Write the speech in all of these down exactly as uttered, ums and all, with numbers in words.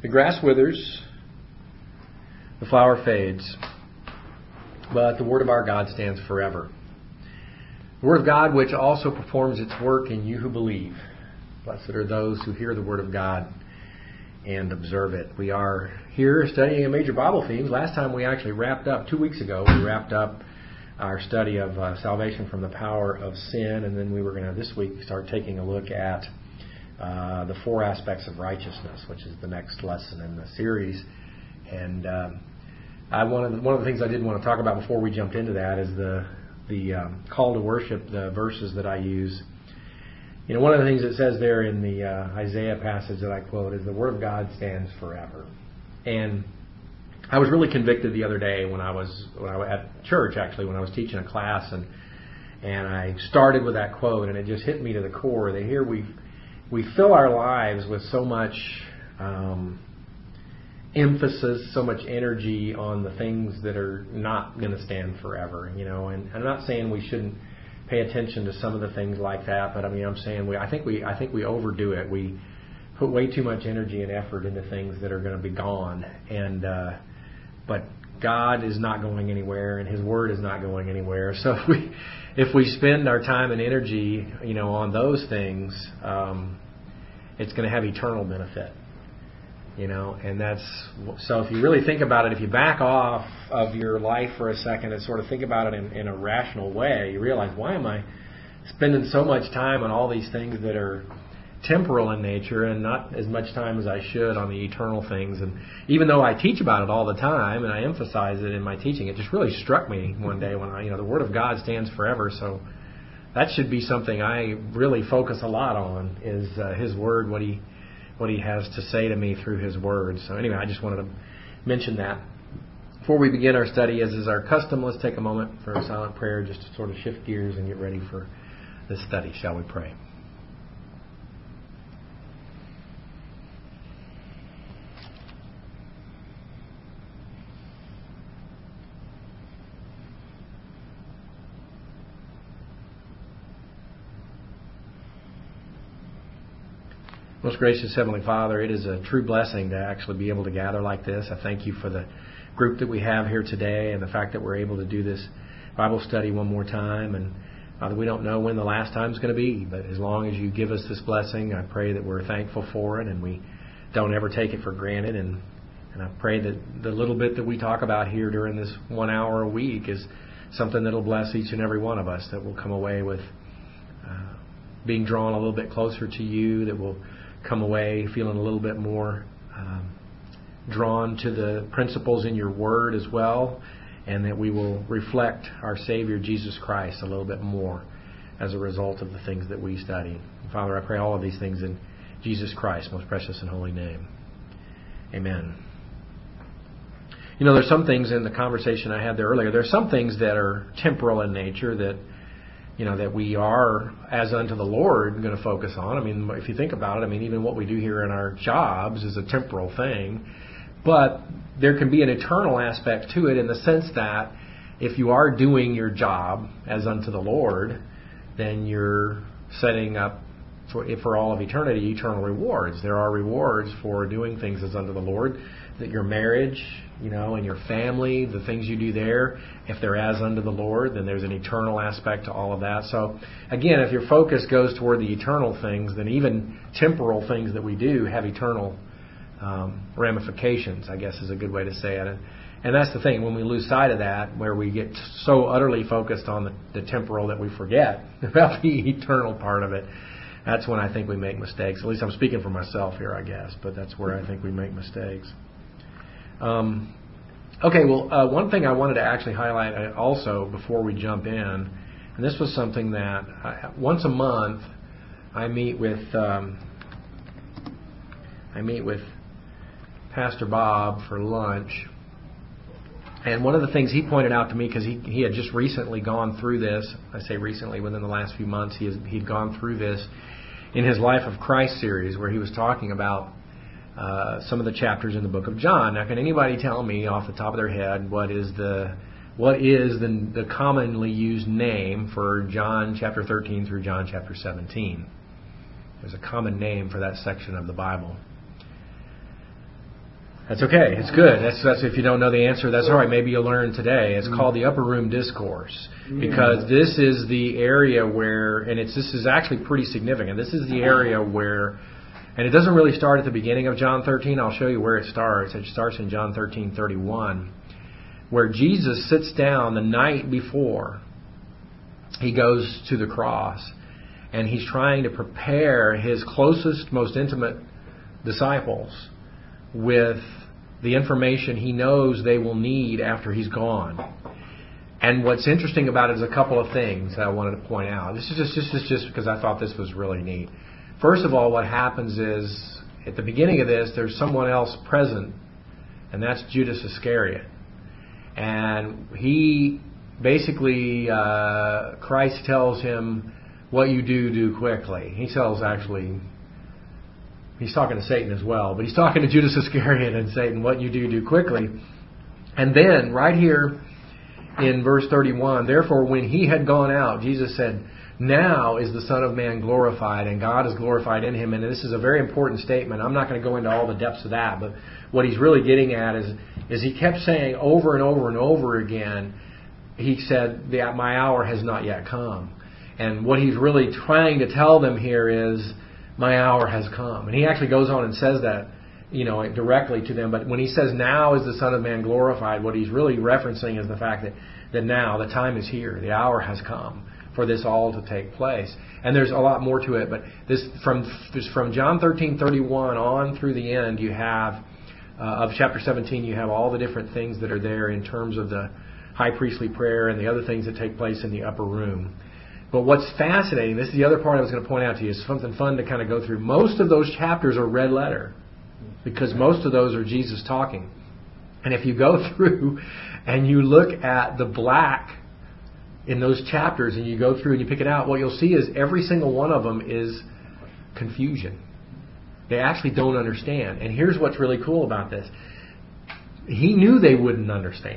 The grass withers, the flower fades, but the word of our God stands forever. The word of God which also performs its work in you who believe. Blessed are those who hear the word of God and observe it. We are here studying a major Bible themes. Last time we actually wrapped up, two weeks ago, we wrapped up our study of uh, salvation from the power of sin, and then we were going to this week start taking a look at uh, the four aspects of righteousness, which is the next lesson in the series. And um, I wanted, one of the things I did want to talk about before we jumped into that is the the um, call to worship, the verses that I use. You know, one of the things it says there in the uh, Isaiah passage that I quote is the Word of God stands forever. And I was really convicted the other day when I was when I was at church, actually, when I was teaching a class, and and I started with that quote, and it just hit me to the core that here we we fill our lives with so much um, emphasis, so much energy on the things that are not going to stand forever, you know. And I'm not saying we shouldn't pay attention to some of the things like that, but I mean, I'm saying we I think we I think we overdo it. We put way too much energy and effort into things that are going to be gone, and uh, but God is not going anywhere, and His Word is not going anywhere. So if we if we spend our time and energy, you know, on those things, um, it's going to have eternal benefit, you know. And that's so. If you really think about it, if you back off of your life for a second and sort of think about it in, in a rational way, you realize, why am I spending so much time on all these things that are temporal in nature and not as much time as I should on the eternal things? And even though I teach about it all the time and I emphasize it in my teaching, it just really struck me one day when I, you know, the Word of God stands forever, so that should be something I really focus a lot on, is uh, His Word, what He what He has to say to me through His Word. So anyway, I just wanted to mention that. Before we begin our study, as is our custom, let's take a moment for a silent prayer just to sort of shift gears and get ready for this study. Shall we pray? Most gracious Heavenly Father, it is a true blessing to actually be able to gather like this. I thank You for the group that we have here today and the fact that we're able to do this Bible study one more time. And Father, we don't know when the last time is going to be, but as long as You give us this blessing, I pray that we're thankful for it and we don't ever take it for granted. And, and I pray that the little bit that we talk about here during this one hour a week is something that will bless each and every one of us, that will come away with uh, being drawn a little bit closer to You, that will come away feeling a little bit more um, drawn to the principles in Your Word as well, and that we will reflect our Savior Jesus Christ a little bit more as a result of the things that we study. Father, I pray all of these things in Jesus Christ's most precious and holy name. Amen. You know, there's some things in the conversation I had there earlier, there's some things that are temporal in nature that you know, that we are, as unto the Lord, going to focus on. I mean, if you think about it, I mean, even what we do here in our jobs is a temporal thing. But there can be an eternal aspect to it in the sense that if you are doing your job as unto the Lord, then you're setting up for, for all of eternity eternal rewards. There are rewards for doing things as unto the Lord. That your marriage, you know, and your family, the things you do there, if they're as unto the Lord, then there's an eternal aspect to all of that. So, again, if your focus goes toward the eternal things, then even temporal things that we do have eternal um, ramifications, I guess is a good way to say it. And, and that's the thing, when we lose sight of that, where we get so utterly focused on the, the temporal that we forget about the eternal part of it, that's when I think we make mistakes. At least I'm speaking for myself here, I guess, but that's where I think we make mistakes. Um, okay, well, uh, one thing I wanted to actually highlight also before we jump in, and this was something that I, once a month I meet with um, I meet with Pastor Bob for lunch, and one of the things he pointed out to me, because he he had just recently gone through this, I say recently, within the last few months, he has, he'd gone through this in his Life of Christ series, where he was talking about Uh, some of the chapters in the book of John. Now, can anybody tell me off the top of their head what is the what is the, the commonly used name for John chapter thirteen through John chapter seventeen? There's a common name for that section of the Bible. That's okay. It's good. That's that's if you don't know the answer, that's all right. Maybe you'll learn today. It's called the Upper Room Discourse, because this is the area where, and it's this is actually pretty significant. This is the area where, and it doesn't really start at the beginning of John thirteen. I'll show you where it starts. It starts in John thirteen thirty-one, where Jesus sits down the night before he goes to the cross, and he's trying to prepare his closest, most intimate disciples with the information he knows they will need after he's gone. And what's interesting about it is a couple of things that I wanted to point out. This is just, this is just because I thought this was really neat. First of all, what happens is, at the beginning of this, there's someone else present, and that's Judas Iscariot. And he basically, uh, Christ tells him, what you do, do quickly. He tells actually... He's talking to Satan as well, but he's talking to Judas Iscariot and Satan, what you do, do quickly. And then, right here in verse thirty-one, therefore when he had gone out, Jesus said, now is the Son of Man glorified, and God is glorified in him. And this is a very important statement. I'm not going to go into all the depths of that, but what he's really getting at is, is he kept saying over and over and over again, he said, my hour has not yet come. And what he's really trying to tell them here is, my hour has come. And he actually goes on and says that, you know, directly to them. But when he says, now is the Son of Man glorified, what he's really referencing is the fact that, that now, the time is here. The hour has come for this all to take place. And there's a lot more to it. But this from from John thirteen thirty-one on through the end, you have, uh, of chapter seventeen, you have all the different things that are there in terms of the high priestly prayer and the other things that take place in the upper room. But what's fascinating, this is the other part I was going to point out to you, is something fun to kind of go through. Most of those chapters are red letter, because most of those are Jesus talking. And if you go through and you look at the black in those chapters and you go through and you pick it out, what you'll see is every single one of them is confusion. They actually don't understand. And here's what's really cool about this. He knew they wouldn't understand.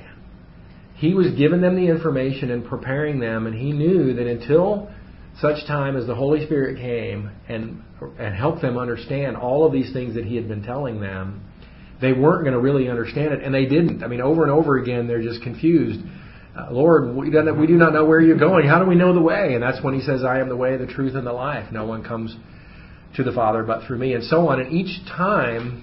He was giving them the information and preparing them, and he knew that until such time as the Holy Spirit came and and helped them understand all of these things that he had been telling them, they weren't going to really understand it, and they didn't. I mean, over and over again, they're just confused. Uh, Lord, we, don't, we do not know where you're going. How do we know the way? And that's when he says, I am the way, the truth, and the life. No one comes to the Father but through me, and so on. And each time...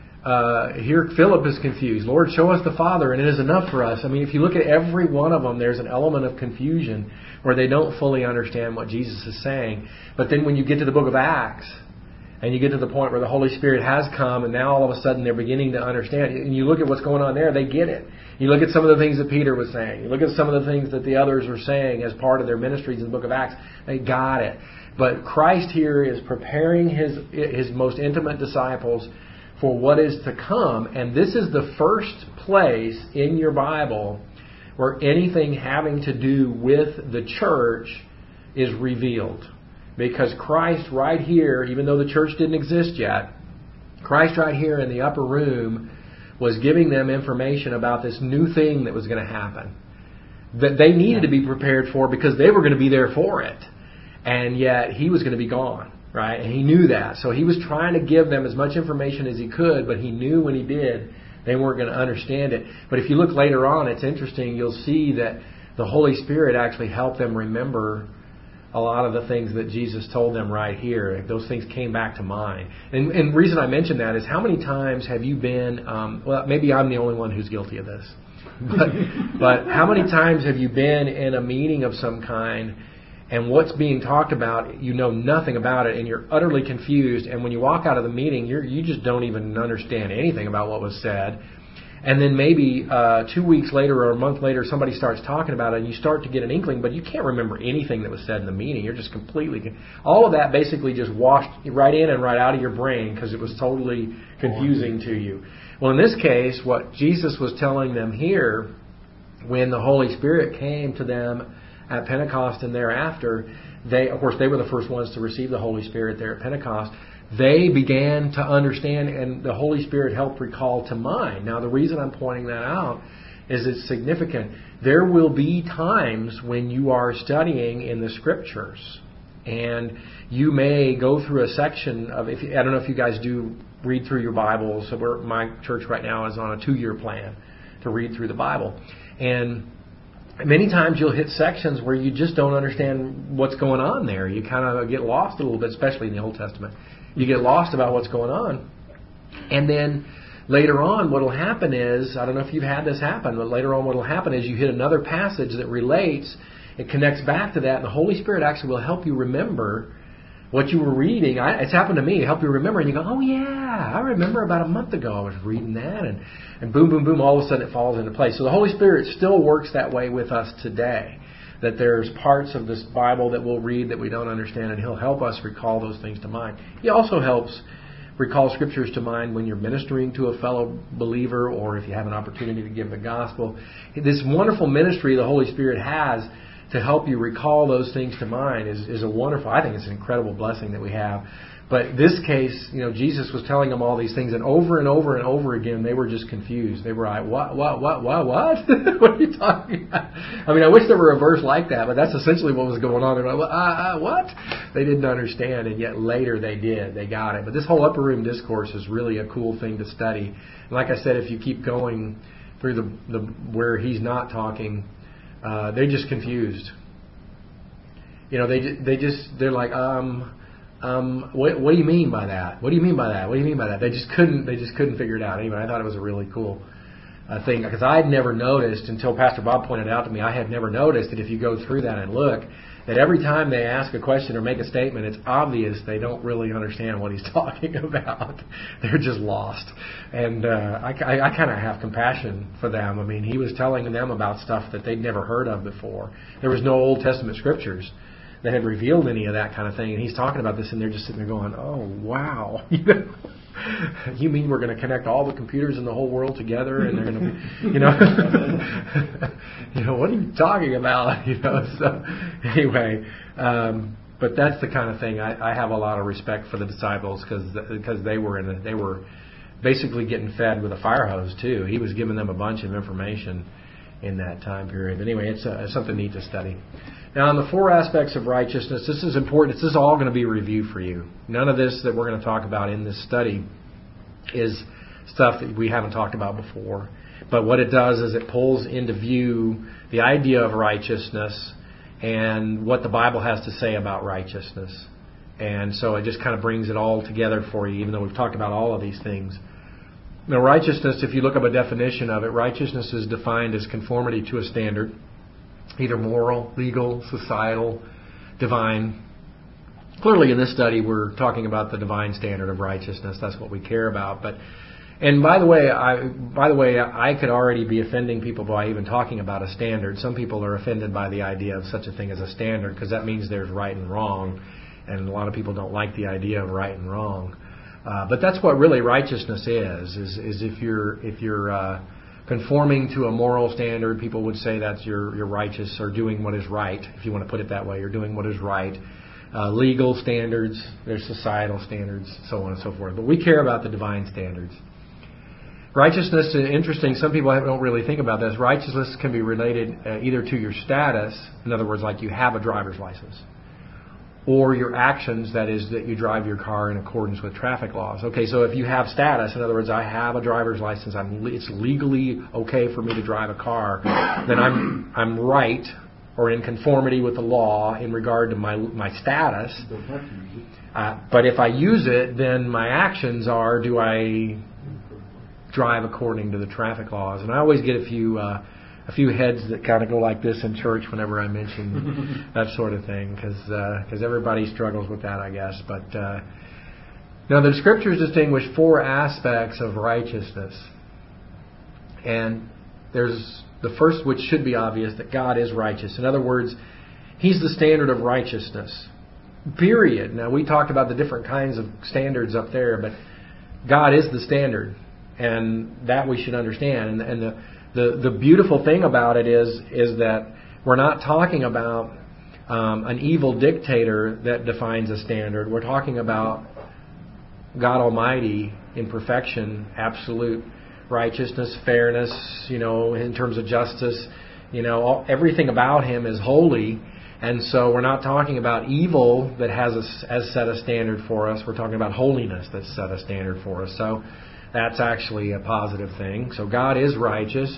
Uh, here Philip is confused. Lord, show us the Father, and it is enough for us. I mean, if you look at every one of them, there's an element of confusion where they don't fully understand what Jesus is saying. But then when you get to the book of Acts, and you get to the point where the Holy Spirit has come, and now all of a sudden they're beginning to understand, and you look at what's going on there, they get it. You look at some of the things that Peter was saying. You look at some of the things that the others were saying as part of their ministries in the book of Acts. They got it. But Christ here is preparing his his most intimate disciples for what is to come. And this is the first place in your Bible where anything having to do with the church is revealed. Because Christ right here, even though the church didn't exist yet, Christ right here in the upper room was giving them information about this new thing that was going to happen, that they needed to be prepared for because they were going to be there for it. And yet he was going to be gone. Right? And he knew that. So he was trying to give them as much information as he could, but he knew when he did, they weren't going to understand it. But if you look later on, it's interesting. You'll see that the Holy Spirit actually helped them remember a lot of the things that Jesus told them right here. Those things came back to mind. And, and the reason I mention that is, how many times have you been, um, well, maybe I'm the only one who's guilty of this, but, but how many times have you been in a meeting of some kind, and what's being talked about, you know nothing about it, and you're utterly confused. And when you walk out of the meeting, you you just don't even understand anything about what was said. And then maybe uh, two weeks later or a month later, somebody starts talking about it, and you start to get an inkling, but you can't remember anything that was said in the meeting. You're just completely... All of that basically just washed right in and right out of your brain because it was totally confusing to you. Well, in this case, what Jesus was telling them here, when the Holy Spirit came to them at Pentecost and thereafter, they, of course, they were the first ones to receive the Holy Spirit there at Pentecost. They began to understand, and the Holy Spirit helped recall to mind. Now, the reason I'm pointing that out is it's significant. There will be times when you are studying in the Scriptures, and you may go through a section of, if I don't know if you guys do read through your Bible. So we're, my church right now is on a two-year plan to read through the Bible. And many times you'll hit sections where you just don't understand what's going on there. You kind of get lost a little bit, especially in the Old Testament. You get lost about what's going on. And then later on, what will happen is, I don't know if you've had this happen, but later on what will happen is you hit another passage that relates, it connects back to that, and the Holy Spirit actually will help you remember what you were reading. I, it's happened to me, help you remember, and you go, oh yeah, I remember about a month ago I was reading that, and, and boom, boom, boom, all of a sudden it falls into place. So the Holy Spirit still works that way with us today, that there's parts of this Bible that we'll read that we don't understand, and He'll help us recall those things to mind. He also helps recall Scriptures to mind when you're ministering to a fellow believer, or if you have an opportunity to give the gospel. This wonderful ministry the Holy Spirit has to help you recall those things to mind is, is a wonderful, I think it's an incredible blessing that we have. But this case, you know, Jesus was telling them all these things, and over and over and over again, they were just confused. They were like, what, what, what, what, what? What are you talking about? I mean, I wish there were a verse like that, but that's essentially what was going on. They're like, uh, uh, what? They didn't understand, and yet later they did. They got it. But this whole upper room discourse is really a cool thing to study. And like I said, if you keep going through the, the where he's not talking, uh, they're just confused. You know, they they just, they're like, um... Um, what, what do you mean by that? What do you mean by that? What do you mean by that? They just couldn't. They just couldn't figure it out. Anyway, I thought it was a really cool uh, thing because I had never noticed until Pastor Bob pointed out to me. I had never noticed that if you go through that and look, that every time they ask a question or make a statement, it's obvious they don't really understand what he's talking about. They're just lost, and uh, I, I, I kind of have compassion for them. I mean, he was telling them about stuff that they'd never heard of before. There was no Old Testament scriptures that had revealed any of that kind of thing, and he's talking about this, and they're just sitting there going, "Oh, wow! You know, you mean we're going to connect all the computers in the whole world together, and they're going to be, you know, you know, what are you talking about? You know." So anyway, um, but that's the kind of thing I, I have a lot of respect for the disciples because because they were in a, they were basically getting fed with a fire hose too. He was giving them a bunch of information in that time period. But anyway, it's, a, it's something neat to study. Now, on the four aspects of righteousness, this is important. This is all going to be review for you. None of this that we're going to talk about in this study is stuff that we haven't talked about before. But what it does is it pulls into view the idea of righteousness and what the Bible has to say about righteousness. And so it just kind of brings it all together for you, even though we've talked about all of these things. Now, righteousness, if you look up a definition of it, righteousness is defined as conformity to a standard, either moral, legal, societal, divine. Clearly, in this study, we're talking about the divine standard of righteousness. That's what we care about. But, and by the way, I by the way, I could already be offending people by even talking about a standard. Some people are offended by the idea of such a thing as a standard because that means there's right and wrong, and a lot of people don't like the idea of right and wrong. Uh, but that's what really righteousness is, is, is if you're if you're uh, conforming to a moral standard, people would say that's you're, you're righteous or doing what is right, if you want to put it that way. You're doing what is right. Uh, legal standards, there's societal standards, so on and so forth. But we care about the divine standards. Righteousness is interesting. Some people don't really think about this. Righteousness can be related uh, either to your status, in other words, like you have a driver's license, or your actions, that is, that you drive your car in accordance with traffic laws. Okay, so if you have status, in other words, I have a driver's license, I'm, it's legally okay for me to drive a car, then I'm I'm right or in conformity with the law in regard to my my status. Uh, but if I use it, then my actions are, do I drive according to the traffic laws? And I always get a few... Uh, A few heads that kind of go like this in church whenever I mention that sort of thing, because because uh, everybody struggles with that, I guess. But uh, now the Scriptures distinguish four aspects of righteousness, and there's the first, which should be obvious, that God is righteous. In other words, He's the standard of righteousness. Period. Now we talked about the different kinds of standards up there, but God is the standard, and that we should understand. And, and the The the beautiful thing about it is is that we're not talking about um, an evil dictator that defines a standard. We're talking about God Almighty in perfection, absolute righteousness, fairness, you know, in terms of justice. You know, all, everything about Him is holy, And so we're not talking about evil that has, a, has set a standard for us. We're talking about holiness that's set a standard for us. So that's actually a positive thing. So God is righteous.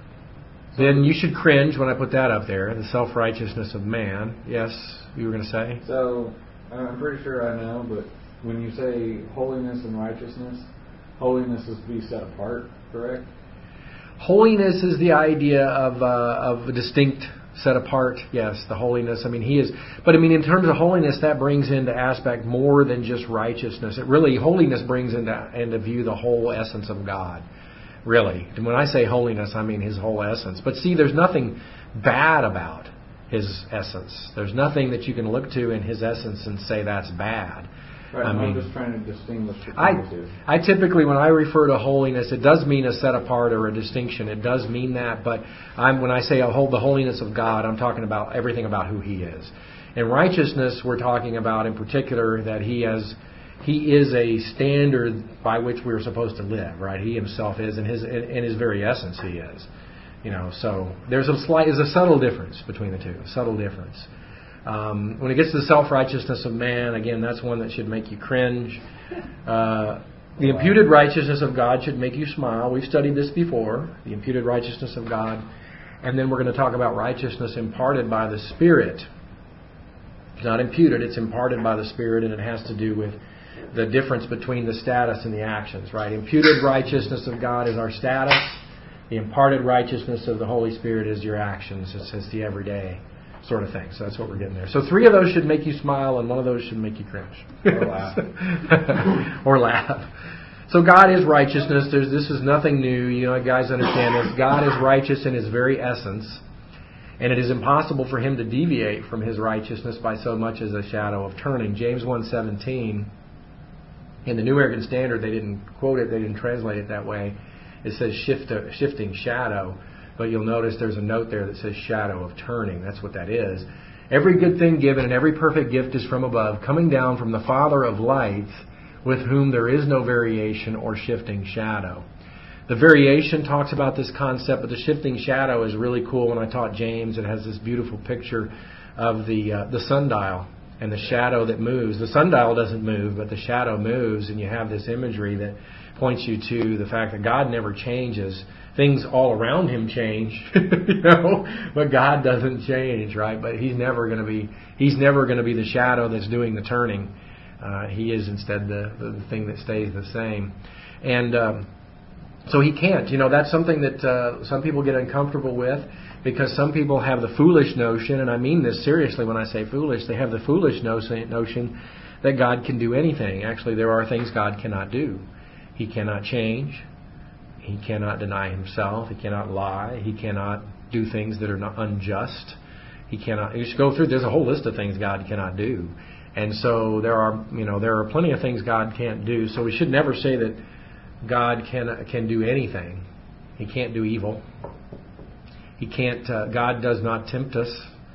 Then you should cringe when I put that up there, the self-righteousness of man. Yes, you were going to say? So I'm pretty sure I know, but when you say holiness and righteousness, holiness is to be set apart, correct? Holiness is the idea of uh, of a distinct, set apart. Yes, the holiness. I mean, He is. But I mean, in terms of holiness, that brings into aspect more than just righteousness. It really, holiness brings into into view the whole essence of God. Really, and when I say holiness, I mean His whole essence. But see, there's nothing bad about His essence. There's nothing that you can look to in His essence and say that's bad. Right, I mean, I'm just trying to distinguish between I, the two. I typically, when I refer to holiness, it does mean a set apart or a distinction. It does mean that, but I'm when I say I hold the holiness of God, I'm talking about everything about who He is. In righteousness, we're talking about in particular that He has, He is a standard by which we're supposed to live. Right? He Himself is, in His in His very essence, He is. You know, so there's a slight, there's a subtle difference between the two. A subtle difference. Um, when it gets to the self-righteousness of man, again, that's one that should make you cringe. Uh, the imputed righteousness of God should make you smile. We've studied this before, the imputed righteousness of God. And then we're going to talk about righteousness imparted by the Spirit. It's not imputed, it's imparted by the Spirit, and it has to do with the difference between the status and the actions, right? Imputed righteousness of God is our status. The imparted righteousness of the Holy Spirit is your actions. It says the everyday sort of thing. So that's what we're getting there. So three of those should make you smile, and one of those should make you cringe. Or laugh. Or laugh. So God is righteousness. There's, this is nothing new. You know, guys understand this. God is righteous in His very essence, and it is impossible for Him to deviate from His righteousness by so much as a shadow of turning. James one seventeen, in the New American Standard, they didn't quote it, they didn't translate it that way. It says shift, shifting shadow. But you'll notice there's a note there that says shadow of turning. That's what that is. Every good thing given and every perfect gift is from above, coming down from the Father of lights, with whom there is no variation or shifting shadow. The variation talks about this concept, but the shifting shadow is really cool. When I taught James, it has this beautiful picture of the uh, the sundial and the shadow that moves. The sundial doesn't move, but the shadow moves, and you have this imagery that points you to the fact that God never changes. Things all around Him change, you know, but God doesn't change, right? But He's never going to be He's never going to be the shadow that's doing the turning. Uh, he is instead the, the the thing that stays the same, and um, so He can't. You know, that's something that uh, some people get uncomfortable with, because some people have the foolish notion, and I mean this seriously when I say foolish. They have the foolish notion that God can do anything. Actually, there are things God cannot do. He cannot change. He cannot deny Himself. He cannot lie. He cannot do things that are not unjust. He cannot. You should go through. There's a whole list of things God cannot do, and so there are. You know, there are plenty of things God can't do. So we should never say that God can can do anything. He can't do evil. He can't. Uh, God does not tempt us.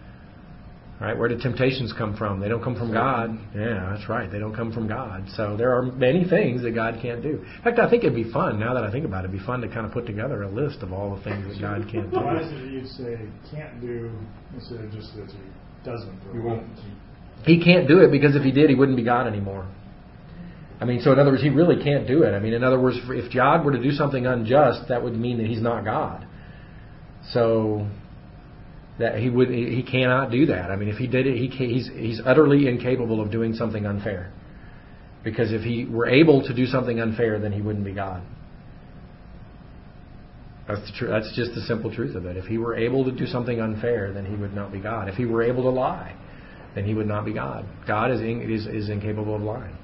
Right? Where do temptations come from? They don't come from God. Yeah, that's right. They don't come from God. So there are many things that God can't do. In fact, I think it'd be fun, now that I think about it, it'd be fun to kind of put together a list of all the things that God can't do. Why is it you say can't do instead of just that He doesn't? Or He won't. He can't do it because if He did, He wouldn't be God anymore. I mean, so in other words, He really can't do it. I mean, in other words, if God were to do something unjust, that would mean that He's not God. So that he would, he cannot do that. I mean, if he did it, he he's he's utterly incapable of doing something unfair. Because if he were able to do something unfair, then he wouldn't be God. That's the tr- That's just the simple truth of it. If he were able to do something unfair, then he would not be God. If he were able to lie, then he would not be God. God is in, is, is incapable of lying.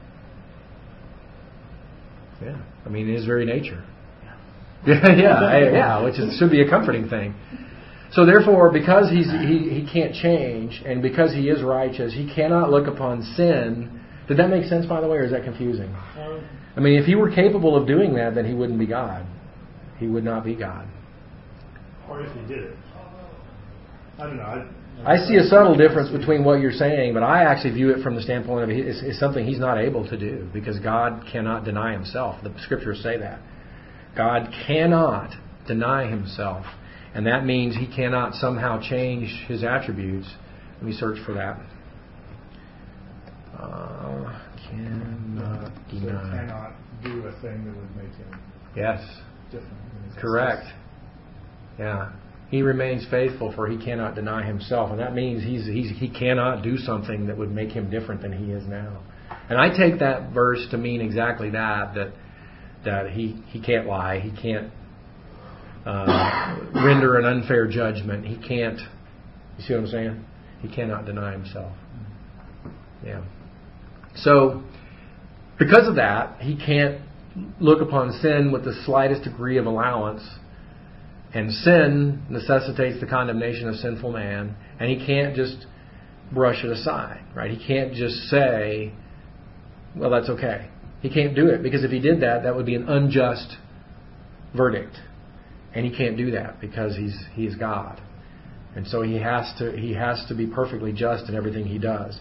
Yeah, I mean, in His very nature. Yeah, yeah, yeah, which is, should be a comforting thing. So therefore, because he's, he he can't change, and because He is righteous, He cannot look upon sin. Did that make sense, by the way, or is that confusing? I mean, if He were capable of doing that, then He wouldn't be God. He would not be God. Or if He did it. I don't know. I, I see a subtle difference between what you're saying, but I actually view it from the standpoint of it's, it's something He's not able to do, because God cannot deny Himself. The Scriptures say that. God cannot deny Himself. And that means He cannot somehow change His attributes Let me search for that. Uh, cannot So deny. cannot do a thing that would make him Yes. different. I mean, Correct. Yeah. He remains faithful, for he cannot deny himself. And that means he's, he's, he cannot do something that would make him different than he is now. And I take that verse to mean exactly that, that that he, he can't lie. He can't uh, render an unfair judgment. He can't, you see what I'm saying? He cannot deny himself. Yeah. So, because of that, he can't look upon sin with the slightest degree of allowance. And sin necessitates the condemnation of sinful man. And he can't just brush it aside, right? He can't just say, well, that's okay. He can't do it, because if he did that, that would be an unjust verdict. And he can't do that because he's he's God. And so he has to he has to be perfectly just in everything he does.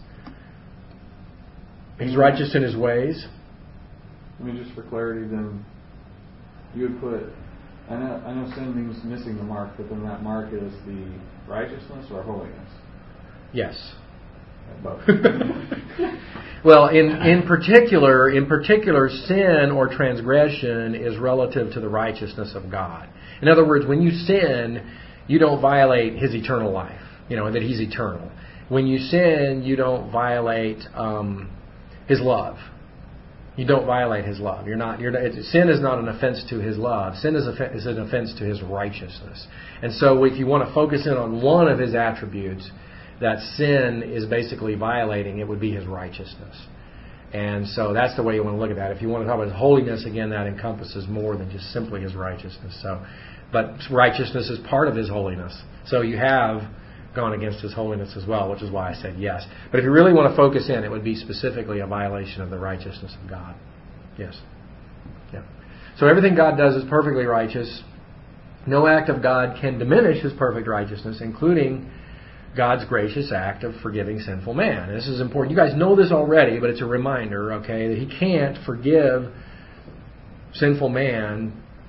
He's righteous in his ways. I mean, just for clarity, then you would put, I know I know sin means missing the mark, but then that mark is the righteousness or holiness? Yes. Both. Well, in, in particular, in particular, sin or transgression is relative to the righteousness of God. In other words, when you sin, you don't violate His eternal life. You know, that He's eternal. When you sin, you don't violate um, His love. You don't violate His love. You're not. You're not, it, sin is not an offense to His love. Sin is, a, is an offense to His righteousness. And so, if you want to focus in on one of His attributes that sin is basically violating, it would be His righteousness. And so that's the way you want to look at that. If you want to talk about His holiness, again, that encompasses more than just simply His righteousness. So, but righteousness is part of His holiness. So you have gone against His holiness as well, which is why I said yes. But if you really want to focus in, it would be specifically a violation of the righteousness of God. Yes. Yeah. So everything God does is perfectly righteous. No act of God can diminish His perfect righteousness, including God's gracious act of forgiving sinful man. And this is important. You guys know this already, but it's a reminder, okay, that He can't forgive sinful man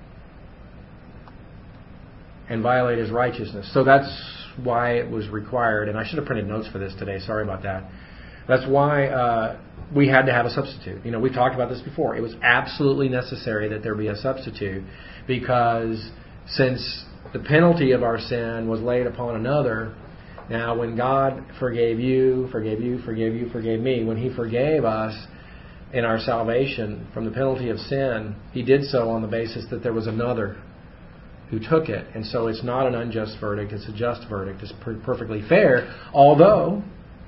and violate His righteousness. So that's why it was required, and I should have printed notes for this today, sorry about that. That's why uh, we had to have a substitute. You know, we've talked about this before. It was absolutely necessary that there be a substitute, because since the penalty of our sin was laid upon another, now when God forgave you, forgave you, forgave you, forgave me, when He forgave us in our salvation from the penalty of sin, He did so on the basis that there was another who took it. And so it's not an unjust verdict, it's a just verdict. It's per- perfectly fair, although,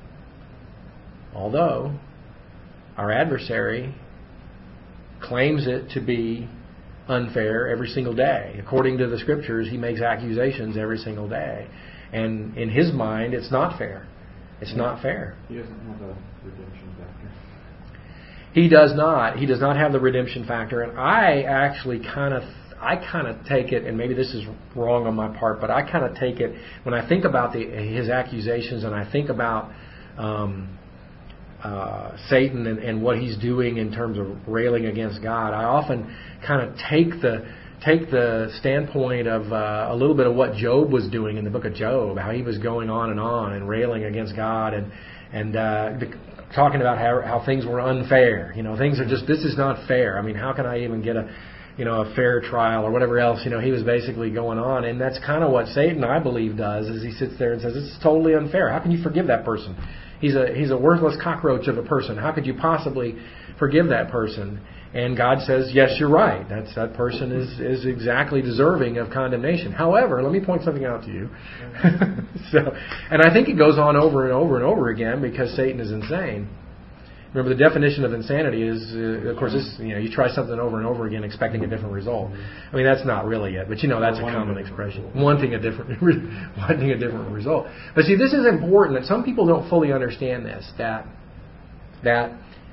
although our adversary claims it to be unfair every single day. According to the Scriptures, he makes accusations every single day. And in his mind, it's not fair. It's not fair. He doesn't have a redemption factor. He does not. He does not have the redemption factor. And I actually kind of, I kind of take it, and maybe this is wrong on my part, but I kind of take it when I think about the, his accusations, and I think about um, uh, Satan and, and what he's doing in terms of railing against God. I often kind of take the take the standpoint of uh, a little bit of what Job was doing in the book of Job, how he was going on and on and railing against God and and uh, the, talking about how how things were unfair. You know, things are just, this is not fair. I mean, how can I even get a you know a fair trial or whatever else? You know, he was basically going on, and that's kind of what Satan, I believe, does. Is he sits there and says, "This is totally unfair. How can you forgive that person? He's a he's a worthless cockroach of a person. How could you possibly forgive that person?" And God says, yes, you're right. That's, that person is, is exactly deserving of condemnation. However, let me point something out to you. so, and I think it goes on over and over and over again because Satan is insane. Remember, the definition of insanity is, uh, of course, this, you know, you try something over and over again expecting a different result. I mean, that's not really it, but you know, that's a common expression. Wanting a different, wanting a different result. But see, this is important. That some people don't fully understand this. That that.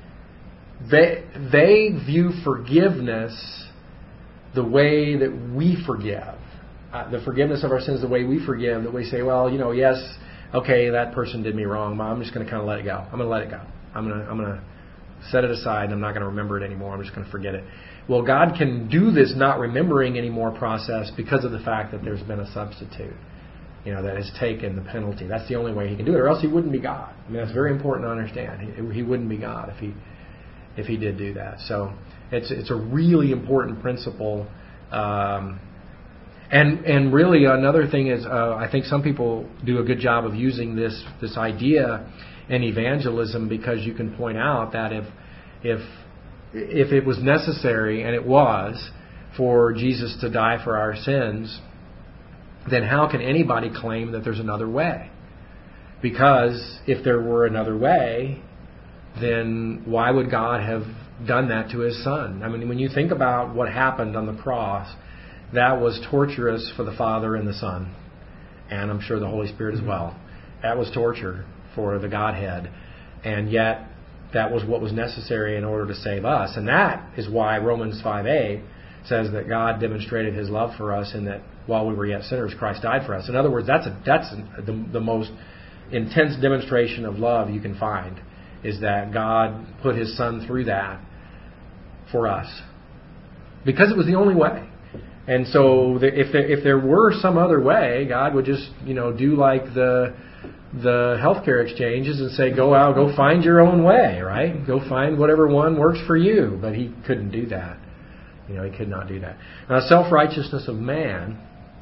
They they view forgiveness the way that we forgive. Uh, the forgiveness of our sins the way we forgive, that we say, well, you know, yes, okay, that person did me wrong, but I'm just going to kind of let it go. I'm going to let it go. I'm going to I'm going to set it aside, and I'm not going to remember it anymore. I'm just going to forget it. Well, God can do this not remembering anymore process because of the fact that there's been a substitute. you know, that has taken the penalty. That's the only way he can do it, or else he wouldn't be God. I mean, that's very important to understand. He, he wouldn't be God if he if he did do that. So it's it's a really important principle. Um, and and really another thing is, uh, I think some people do a good job of using this this idea in evangelism, because you can point out that if if if it was necessary, and it was, for Jesus to die for our sins, then how can anybody claim that there's another way? Because if there were another way, then why would God have done that to His Son? I mean, when you think about what happened on the cross, that was torturous for the Father and the Son, and I'm sure the Holy Spirit as well. That was torture for the Godhead, and yet that was what was necessary in order to save us. And that is why Romans five eight says that God demonstrated His love for us in that while we were yet sinners, Christ died for us. In other words, that's a, that's a, the, the most intense demonstration of love you can find, is that God put His Son through that for us, because it was the only way. And so the, if there, if there were some other way, God would just, you know, do like the the healthcare exchanges and say, go out, go find your own way, right? Go find whatever one works for you. But He couldn't do that. You know, He could not do that. Now, self-righteousness of man,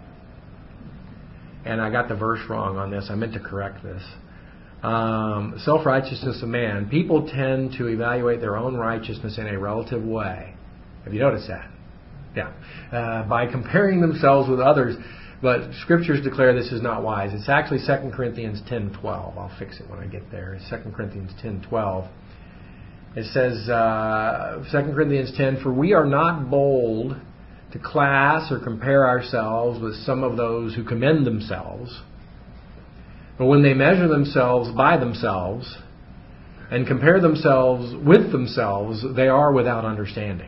and I got the verse wrong on this. I meant to correct this. Um, self-righteousness of man. People tend to evaluate their own righteousness in a relative way. Have you noticed that? Yeah. Uh, by comparing themselves with others. But Scriptures declare this is not wise. It's actually Second Corinthians ten twelve. I'll fix it when I get there. It's Second Corinthians ten twelve. It says, uh, Second Corinthians ten, for we are not bold to class or compare ourselves with some of those who commend themselves. But when they measure themselves by themselves and compare themselves with themselves, they are without understanding.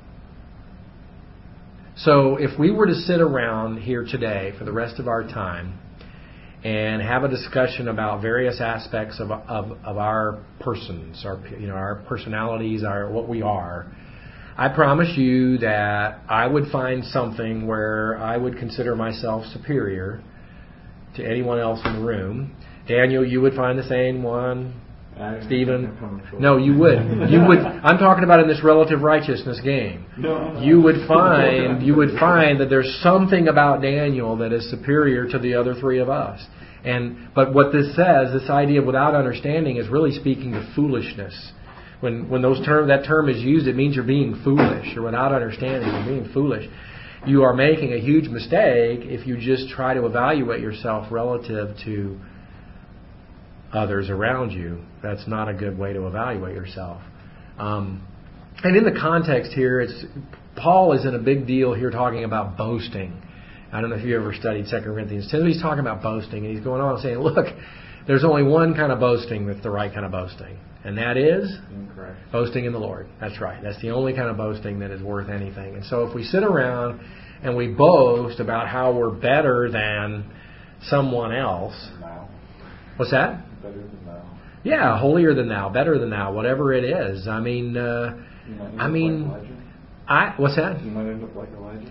So if we were to sit around here today for the rest of our time and have a discussion about various aspects of of, of our persons, our you know our personalities, our what we are, I promise you that I would find something where I would consider myself superior to anyone else in the room. Daniel, you would find the same one. Stephen, no, you would. You would. I'm talking about in this relative righteousness game. No, no. You would find. You would find that there's something about Daniel that is superior to the other three of us. And but what this says, this idea of without understanding, is really speaking to foolishness. When when those term that term is used, it means you're being foolish, or without understanding, you're being foolish. You are making a huge mistake if you just try to evaluate yourself relative to others around you. That's not a good way to evaluate yourself. Um, and in the context here, it's Paul is in a big deal here talking about boasting. I don't know if you ever studied Second Corinthians ten, but he's talking about boasting, and he's going on saying, look, there's only one kind of boasting that's the right kind of boasting, and that is Incorrect. Boasting in the Lord. That's right. That's the only kind of boasting that is worth anything. And so if we sit around and we boast about how we're better than someone else, Now. what's that? Better than now. Yeah, holier than thou, better than thou, whatever it is. I mean, uh, You might end I up mean, like Elijah. I what's that? You might end up like Elijah.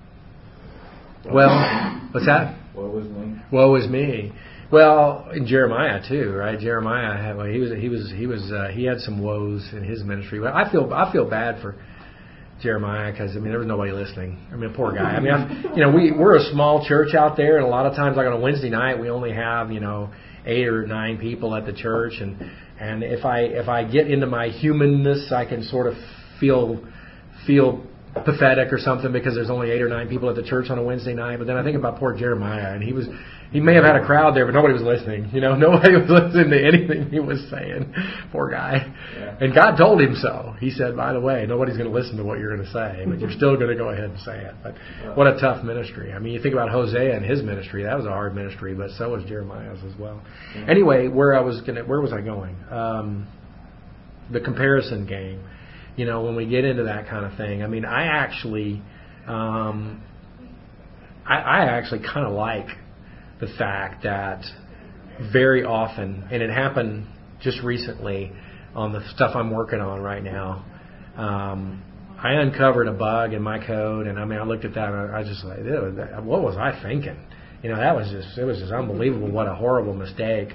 Well, what's that? What was me? Woe is me. Well, in Jeremiah too, right? Jeremiah had well, he was he was he was uh, he had some woes in his ministry. Well, I feel I feel bad for Jeremiah, because I mean there was nobody listening. I mean, poor guy. I mean, I, you know, we we're a small church out there, and a lot of times, like on a Wednesday night, we only have you know eight or nine people at the church, and and if I if I get into my humanness, I can sort of feel feel pathetic or something because there's only eight or nine people at the church on a Wednesday night. But then I think about poor Jeremiah, and he was he may have had a crowd there, but nobody was listening. You know, nobody was listening to anything he was saying. Poor guy. Yeah. And God told him so. He said, by the way, nobody's going to listen to what you're going to say, but you're still going to go ahead and say it. But what a tough ministry. I mean, you think about Hosea and his ministry. That was a hard ministry, but so was Jeremiah's as well. Yeah. Anyway, where I was going to, where was I going? Um, the comparison game. You know, when we get into that kind of thing, I mean, I actually, um, I, I actually kind of like the fact that very often, and it happened just recently on the stuff I'm working on right now, um, I uncovered a bug in my code, and I mean, I looked at that, and I was just like, ew, what was I thinking? You know, that was just, it was just unbelievable what a horrible mistake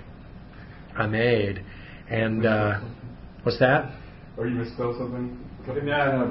I made. And, uh, what's that? Or you misspelled something? No, no,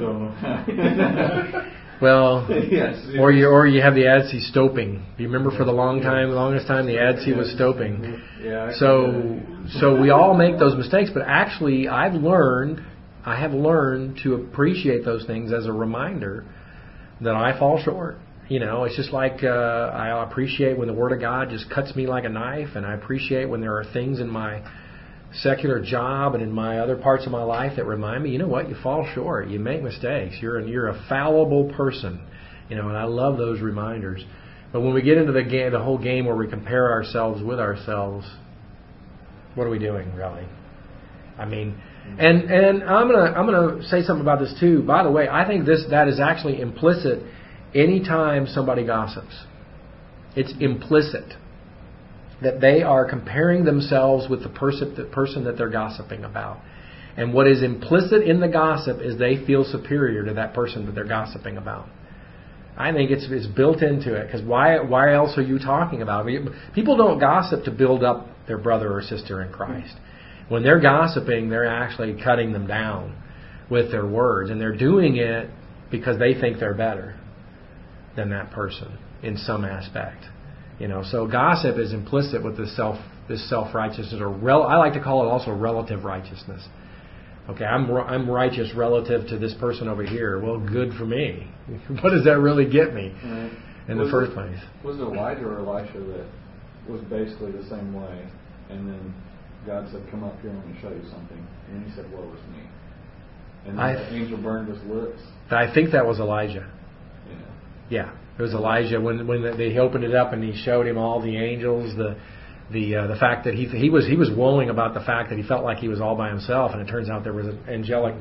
don't. Well, yes. or you or you have the A D S I stoping. Do you remember for the long time, the longest time, the A D S I was stoping. Yeah. I So, so we all make those mistakes, but actually, I've learned, I have learned to appreciate those things as a reminder that I fall short. You know, it's just like uh, I appreciate when the Word of God just cuts me like a knife, and I appreciate when there are things in my secular job and in my other parts of my life that remind me, you know what, you fall short, you make mistakes, you're an, you're a fallible person, you know, and I love those reminders. But when we get into the game, the whole game where we compare ourselves with ourselves, what are we doing really? I mean, and and I'm gonna I'm gonna say something about this too. By the way, I think this that is actually implicit anytime somebody gossips. It's implicit that they are comparing themselves with the person, the person that they're gossiping about. And what is implicit in the gossip is they feel superior to that person that they're gossiping about. I think it's, it's built into it, because why why else are you talking about it? People don't gossip to build up their brother or sister in Christ. When they're gossiping, they're actually cutting them down with their words, and they're doing it because they think they're better than that person in some aspect. You know, so gossip is implicit with this self, this self-righteousness, or rel- I like to call it also relative righteousness. Okay, I'm I'm righteous relative to this person over here. Well, good for me. What does that really get me Right. in was the first it, place? Was it Elijah or Elisha that was basically the same way, and then God said, "Come up here, I'm going to show you something," and he said, "Woe is me," and then I- the angel burned his lips. I think that was Elijah. You know. Yeah, it was Elijah when when they opened it up and he showed him all the angels, the the uh, the fact that he he was he was woeing about the fact that he felt like he was all by himself, and it turns out there was an angelic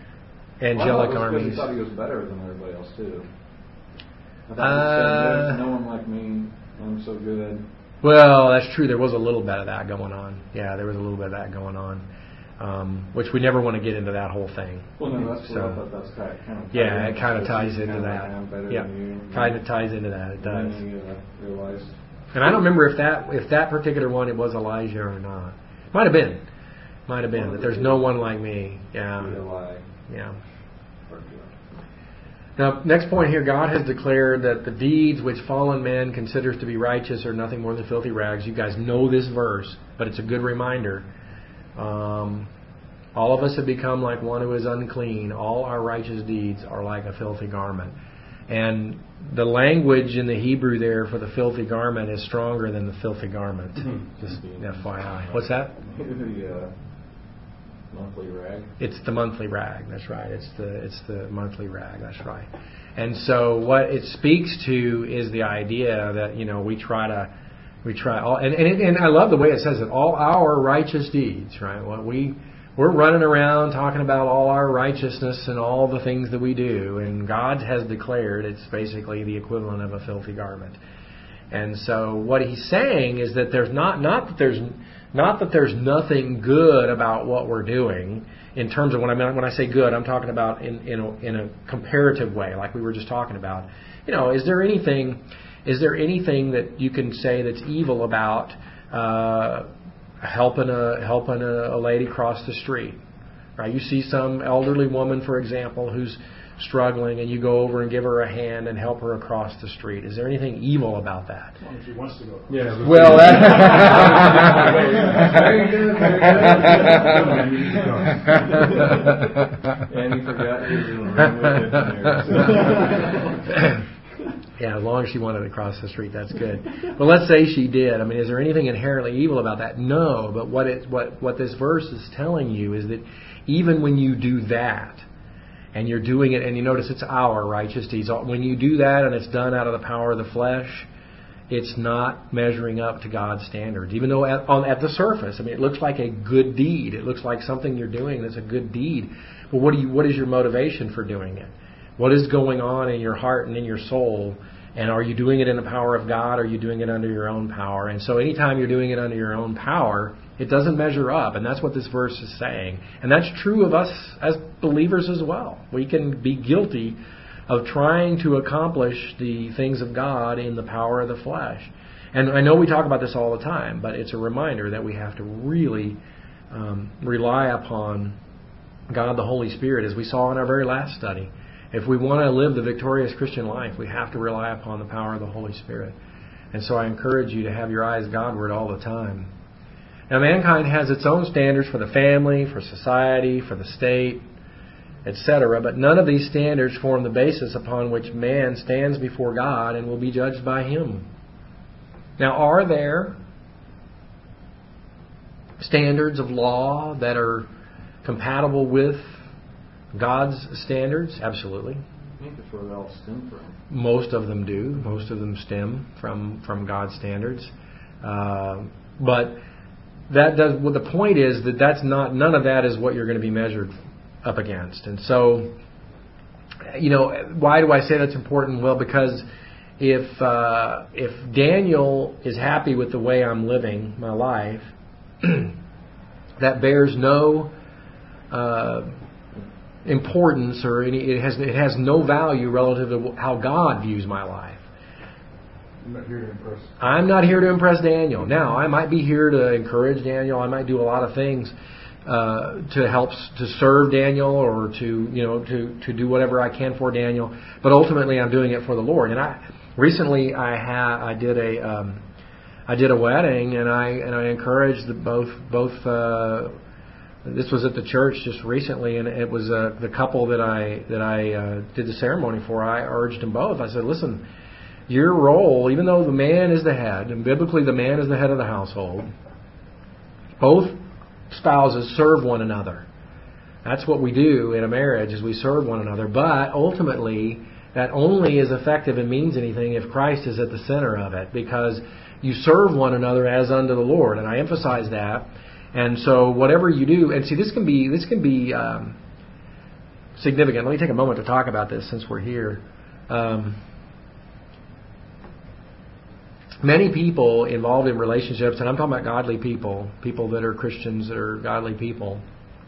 angelic well, I thought it was armies. because he thought he was better than everybody else too. I thought Uh, he was saying, "There's no one like me. I'm so good." Well, that's true. There was a little bit of that going on. Yeah, there was a little bit of that going on, um, which we never want to get into that whole thing. Well, no, that's So- what I thought. That's kind of, kind of Yeah, it kind of ties kind into of that. Like, I'm better Yeah, than you. kind of ties into that. It does. And then you uh, realized. And I don't remember if that if that particular one it was Elijah or not. Might have been. Might have been. That there's no one like me. Yeah. Eli. Yeah. Now, next point here, God has declared that the deeds which fallen man considers to be righteous are nothing more than filthy rags. You guys know this verse, but it's a good reminder. Um, all of us have become like one who is unclean. All our righteous deeds are like a filthy garment. And the language in the Hebrew there for the filthy garment is stronger than the filthy garment. Just F Y I. What's that? the uh, monthly rag. It's the monthly rag. That's right. It's the it's the monthly rag. That's right. And so what it speaks to is the idea that, you know, we try to we try all and and, it, and I love the way it says it. All our righteous deeds, right? What we we're running around talking about all our righteousness and all the things that we do, and God has declared it's basically the equivalent of a filthy garment. And so what he's saying is that there's not not that there's not that there's nothing good about what we're doing in terms of when I mean, when I say good, I'm talking about in in a, in a comparative way, like we were just talking about. You know, is there anything is there anything that you can say that's evil about uh, helping a helping a, a lady cross the street? Right? You see some elderly woman, for example, who's struggling, and you go over and give her a hand and help her across the street. Is there anything evil about that? As long as she wants to go. Yeah. Well, that Very good, very good. And he forgot his yeah, as long as she wanted to cross the street, that's good. But let's say she did. I mean, is there anything inherently evil about that? No. But what it what what this verse is telling you is that even when you do that, and you're doing it, and you notice it's our righteous deeds. When you do that and it's done out of the power of the flesh, it's not measuring up to God's standards. Even though at, on, at the surface, I mean, it looks like a good deed. It looks like something you're doing that's a good deed. But what do you? What is your motivation for doing it? What is going on in your heart and in your soul? And are you doing it in the power of God, or are you doing it under your own power? And so anytime you're doing it under your own power, it doesn't measure up. And that's what this verse is saying. And that's true of us as believers as well. We can be guilty of trying to accomplish the things of God in the power of the flesh. And I know we talk about this all the time, but it's a reminder that we have to really um, rely upon God the Holy Spirit, as we saw in our very last study. If we want to live the victorious Christian life, we have to rely upon the power of the Holy Spirit. And so I encourage you to have your eyes Godward all the time. Now, mankind has its own standards for the family, for society, for the state, et cetera, but none of these standards form the basis upon which man stands before God and will be judged by Him. Now, are there standards of law that are compatible with God's standards? Absolutely. I think that's where they all stem from. Most of them do. Most of them stem from, from God's standards. Uh, but that does. Well, the point is that that's not. None of that is what you're going to be measured up against. And so, you know, why do I say that's important? Well, because if uh, if Daniel is happy with the way I'm living my life, that bears no uh, importance, or any, it has it has no value relative to how God views my life. I'm not here to impress. I'm not here to impress Daniel. Now, I might be here to encourage Daniel. I might do a lot of things uh, to help to serve Daniel, or to you know to to do whatever I can for Daniel. But ultimately, I'm doing it for the Lord. And I recently I had I did a um, I did a wedding, and I and I encouraged the, both both. Uh, This was at the church just recently, and it was uh, the couple that I that I uh, did the ceremony for. I urged them both. I said, "Listen, your role, even though the man is the head, and biblically the man is the head of the household, both spouses serve one another. That's what we do in a marriage: is we serve one another. But ultimately, that only is effective and means anything if Christ is at the center of it, because you serve one another as unto the Lord." And I emphasize that. And so whatever you do, and see, this can be this can be um, significant. Let me take a moment to talk about this since we're here. Um, many people involved in relationships, and I'm talking about godly people, people that are Christians, that are godly people,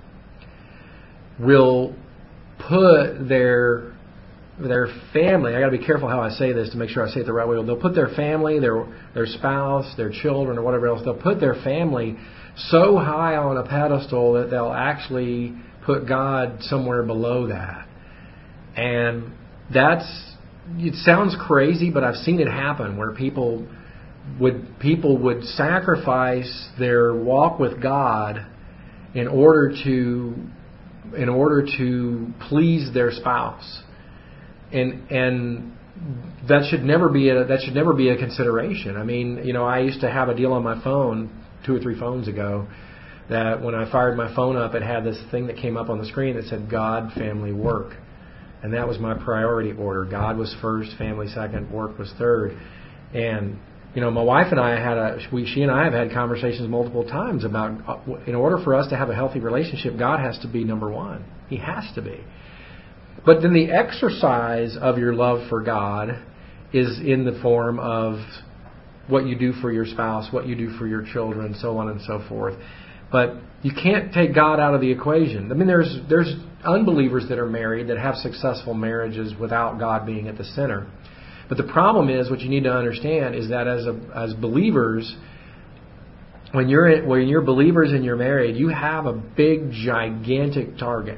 will put their their family. I got to be careful how I say this to make sure I say it the right way. They'll put their family, their their spouse, their children, or whatever else. They'll put their family so high on a pedestal that they'll actually put God somewhere below that. And that's, it sounds crazy, but I've seen it happen where people would people would sacrifice their walk with God in order to in order to please their spouse. And and that should never be a that should never be a consideration. I mean, you know, I used to have a deal on my phone two or three phones ago that when I fired my phone up, it had this thing that came up on the screen that said God, family, work. And that was my priority order. God was first, family second, work was third. And, you know, my wife and I had a, we, she and I have had conversations multiple times about, in order for us to have a healthy relationship, God has to be number one. He has to be. But then the exercise of your love for God is in the form of what you do for your spouse, what you do for your children, so on and so forth. But you can't take God out of the equation. I mean, there's there's unbelievers that are married that have successful marriages without God being at the center. But the problem is, what you need to understand is that as a, as believers, when you're in, when you're believers and you're married, you have a big, gigantic target.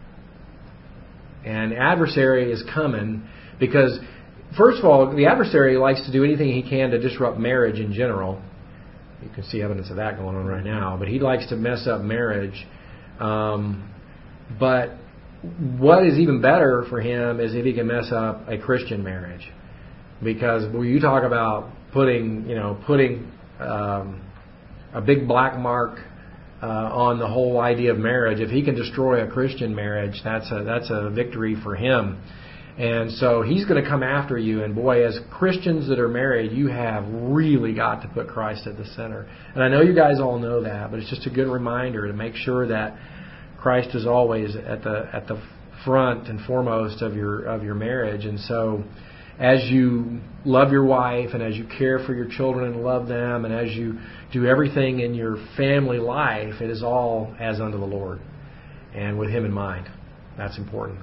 And adversary is coming because, first of all, the adversary likes to do anything he can to disrupt marriage in general. You can see evidence of that going on right now. But he likes to mess up marriage. Um, but what is even better for him is if he can mess up a Christian marriage. Because when you talk about putting, you know, putting um, a big black mark uh, on the whole idea of marriage, if he can destroy a Christian marriage, that's a that's a victory for him. And so he's going to come after you. And boy, as Christians that are married, you have really got to put Christ at the center. And I know you guys all know that, but it's just a good reminder to make sure that Christ is always at the at the front and foremost of your of your marriage. And so as you love your wife and as you care for your children and love them and as you do everything in your family life, it is all as unto the Lord and with Him in mind. That's important.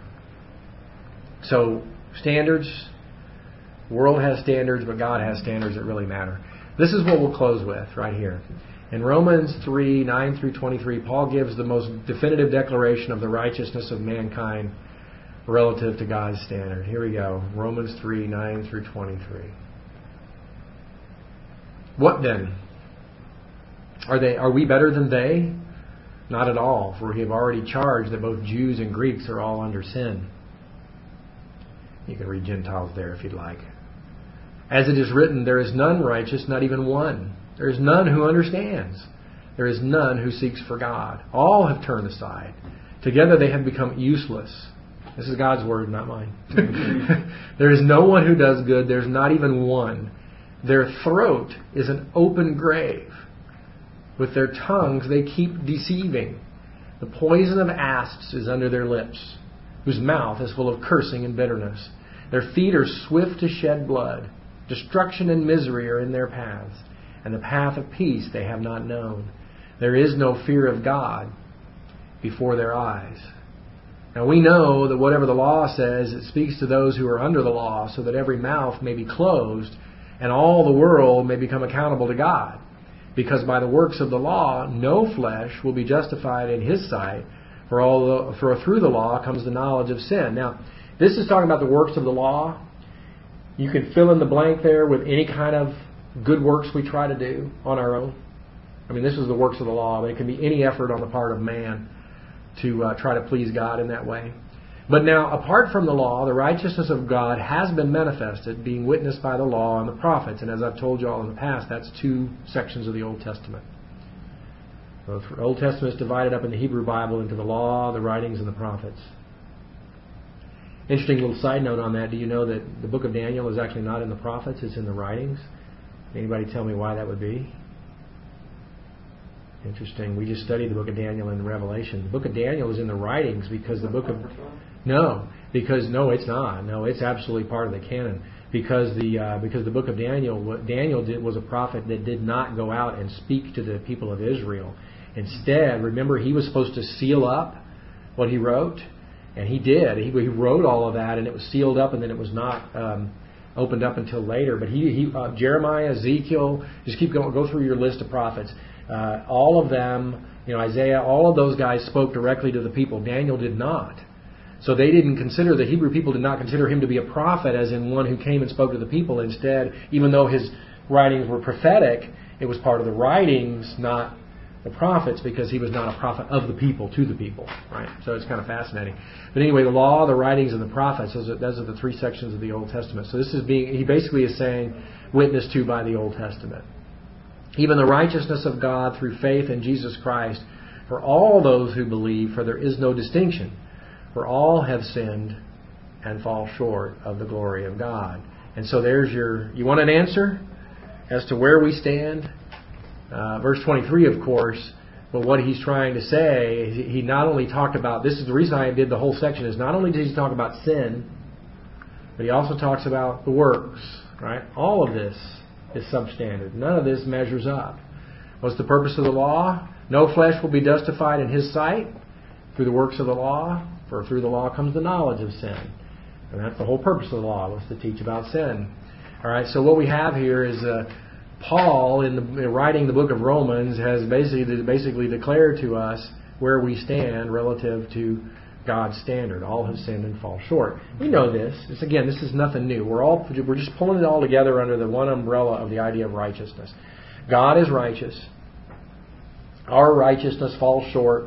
So standards, the world has standards, but God has standards that really matter. This is what we'll close with right here. In Romans three, nine through twenty-three, Paul gives the most definitive declaration of the righteousness of mankind relative to God's standard. Here we go. Romans three, nine through twenty-three. What then? Are they? Are we better than they? Not at all, for we have already charged that both Jews and Greeks are all under sin. You can read Gentiles there if you'd like. As it is written, there is none righteous, not even one. There is none who understands. There is none who seeks for God. All have turned aside. Together they have become useless. This is God's word, not mine. There is no one who does good. There's not even one. Their throat is an open grave. With their tongues they keep deceiving. The poison of asps is under their lips, whose mouth is full of cursing and bitterness. Their feet are swift to shed blood. Destruction and misery are in their paths, and the path of peace they have not known. There is no fear of God before their eyes. Now we know that whatever the law says, it speaks to those who are under the law, so that every mouth may be closed, and all the world may become accountable to God. Because by the works of the law, no flesh will be justified in His sight, for, all the, for through the law comes the knowledge of sin. Now, this is talking about the works of the law. You can fill in the blank there with any kind of good works we try to do on our own. I mean, this is the works of the law, but it can be any effort on the part of man to uh, try to please God in that way. But now, apart from the law, the righteousness of God has been manifested, being witnessed by the law and the prophets. And as I've told you all in the past, that's two sections of the Old Testament. The Old Testament is divided up in the Hebrew Bible into the law, the writings, and the prophets. Interesting little side note on that. Do you know that the book of Daniel is actually not in the prophets, it's in the writings? Anybody tell me why that would be? Interesting. We just studied the book of Daniel in Revelation. The book of Daniel is in the writings because the book of... No, because no, it's not. No, it's absolutely part of the canon. Because the uh, because the book of Daniel, what Daniel did was a prophet that did not go out and speak to the people of Israel. Instead, remember, he was supposed to seal up what he wrote, and he did. He, he wrote all of that, and it was sealed up, and then it was not um, opened up until later. But he, he uh, Jeremiah, Ezekiel, just keep going. Go through your list of prophets. Uh, all of them, you know, Isaiah, all of those guys spoke directly to the people. Daniel did not. So they didn't consider, the Hebrew people did not consider him to be a prophet as in one who came and spoke to the people. Instead, even though his writings were prophetic, it was part of the writings, not the prophets, because he was not a prophet of the people to the people. Right? So it's kind of fascinating. But anyway, the law, the writings, and the prophets, those are, those are the three sections of the Old Testament. So this is being, he basically is saying, witnessed to by the Old Testament. Even the righteousness of God through faith in Jesus Christ for all those who believe, for there is no distinction. For all have sinned and fall short of the glory of God. And so there's your... You want an answer as to where we stand? Uh, verse twenty-three, of course, but what he's trying to say, he not only talked about... This is the reason I did the whole section, is not only does he talk about sin, but he also talks about the works. Right? All of this is substandard. None of this measures up. What's the purpose of the law? No flesh will be justified in His sight through the works of the law. For through the law comes the knowledge of sin. And that's the whole purpose of the law, was to teach about sin. All right, so what we have here is uh, Paul, in, the, in writing the book of Romans, has basically basically declared to us where we stand relative to God's standard. All have sinned and fall short. We know this. It's, again, this is nothing new. We're all we're just pulling it all together under the one umbrella of the idea of righteousness. God is righteous. Our righteousness falls short.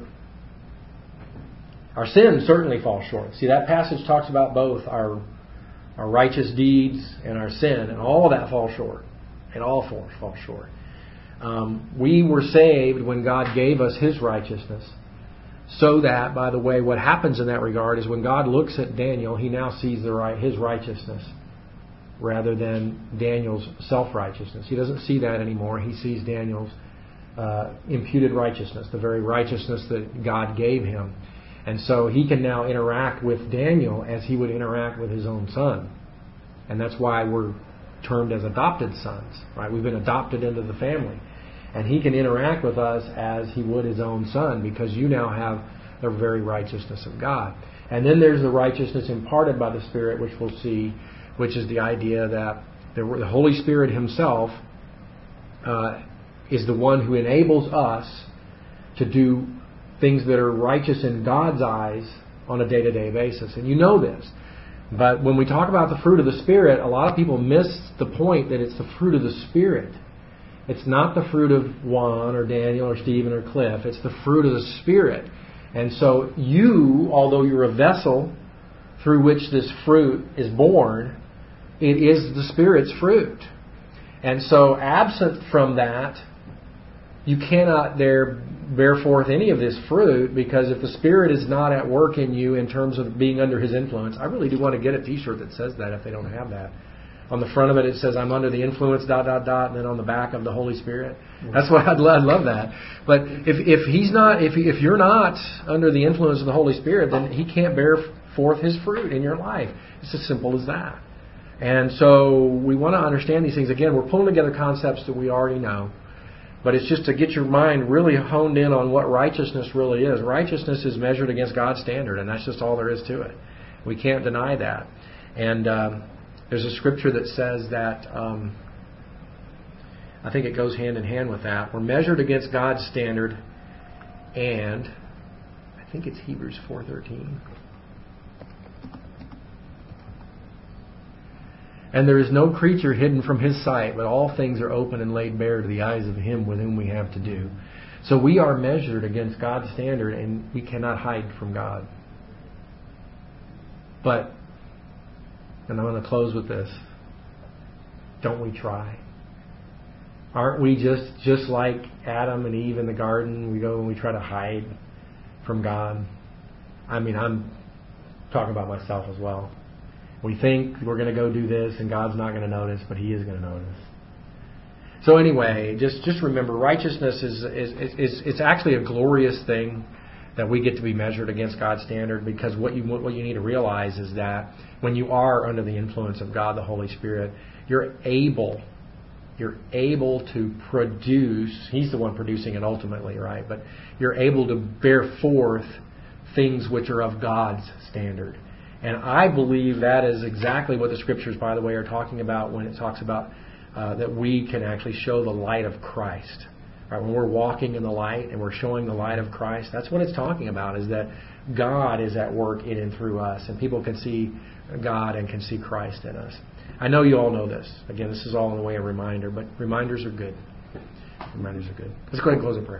Our sin certainly falls short. See, that passage talks about both our our righteous deeds and our sin, and all of that falls short. It all falls, falls short. Um, we were saved when God gave us His righteousness, so that, by the way, what happens in that regard is when God looks at Daniel, He now sees the right, his righteousness rather than Daniel's self-righteousness. He doesn't see that anymore. He sees Daniel's uh, imputed righteousness, the very righteousness that God gave him. And so he can now interact with Daniel as he would interact with his own son. And that's why we're termed as adopted sons. Right? We've been adopted into the family. And he can interact with us as he would his own son, because you now have the very righteousness of God. And then there's the righteousness imparted by the Spirit, which we'll see, which is the idea that the Holy Spirit Himself uh, is the one who enables us to do things that are righteous in God's eyes on a day-to-day basis. And you know this. But when we talk about the fruit of the Spirit, a lot of people miss the point that it's the fruit of the Spirit. It's not the fruit of Juan or Daniel or Stephen or Cliff. It's the fruit of the Spirit. And so you, although you're a vessel through which this fruit is born, it is the Spirit's fruit. And so absent from that, you cannot there bear forth any of this fruit, because if the Spirit is not at work in you in terms of being under His influence, I really do want to get a t-shirt that says that if they don't have that. On the front of it, it says, I'm under the influence, dot, dot, dot, and then on the back of the Holy Spirit. That's what I'd, I'd love that. But if if He's not, if if you're not under the influence of the Holy Spirit, then He can't bear forth His fruit in your life. It's as simple as that. And so we want to understand these things. Again, we're pulling together concepts that we already know. But it's just to get your mind really honed in on what righteousness really is. Righteousness is measured against God's standard, and that's just all there is to it. We can't deny that. And um, there's a scripture that says that, um, I think it goes hand in hand with that. We're measured against God's standard, and I think it's Hebrews four thirteen. And there is no creature hidden from His sight, but all things are open and laid bare to the eyes of Him with whom we have to do. So we are measured against God's standard, and we cannot hide from God. But, and I'm going to close with this, don't we try? Aren't we just, just like Adam and Eve in the garden? We go and we try to hide from God. I mean, I'm talking about myself as well. We think we're going to go do this and God's not going to notice, but He is going to notice. So anyway, just just remember, righteousness is, is, is it's actually a glorious thing that we get to be measured against God's standard, because what you what you need to realize is that when you are under the influence of God, the Holy Spirit, you're able, you're able to produce, He's the one producing it ultimately, right? But you're able to bear forth things which are of God's standard. And I believe that is exactly what the Scriptures, by the way, are talking about when it talks about uh, that we can actually show the light of Christ. Right? When we're walking in the light and we're showing the light of Christ, that's what it's talking about, is that God is at work in and through us, and people can see God and can see Christ in us. I know you all know this. Again, this is all in the way of reminder, but reminders are good. Reminders are good. Let's go ahead and close in prayer.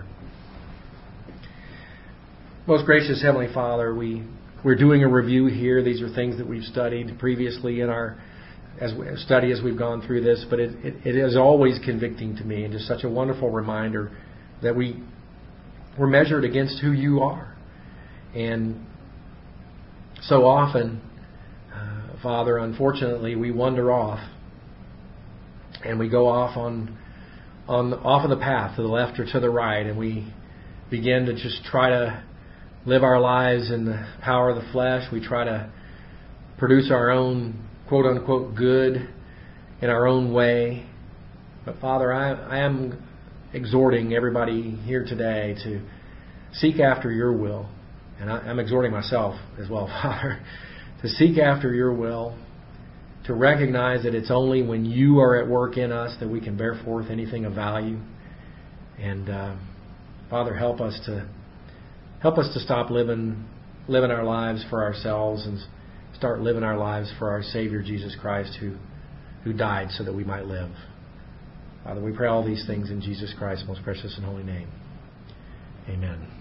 Most gracious Heavenly Father, we... We're doing a review here. These are things that we've studied previously in our as we, study as we've gone through this. But it, it, it is always convicting to me, and just such a wonderful reminder that we we're measured against who You are. And so often, uh, Father, unfortunately, we wander off, and we go off on on off of the path to the left or to the right, and we begin to just try to live our lives in the power of the flesh. We try to produce our own quote-unquote good in our own way. But Father, I, I am exhorting everybody here today to seek after Your will. And I, I'm exhorting myself as well, Father, to seek after Your will, to recognize that it's only when You are at work in us that we can bear forth anything of value. And uh, Father, help us to Help us to stop living living our lives for ourselves and start living our lives for our Savior, Jesus Christ, who, who died so that we might live. Father, we pray all these things in Jesus Christ's most precious and holy name. Amen.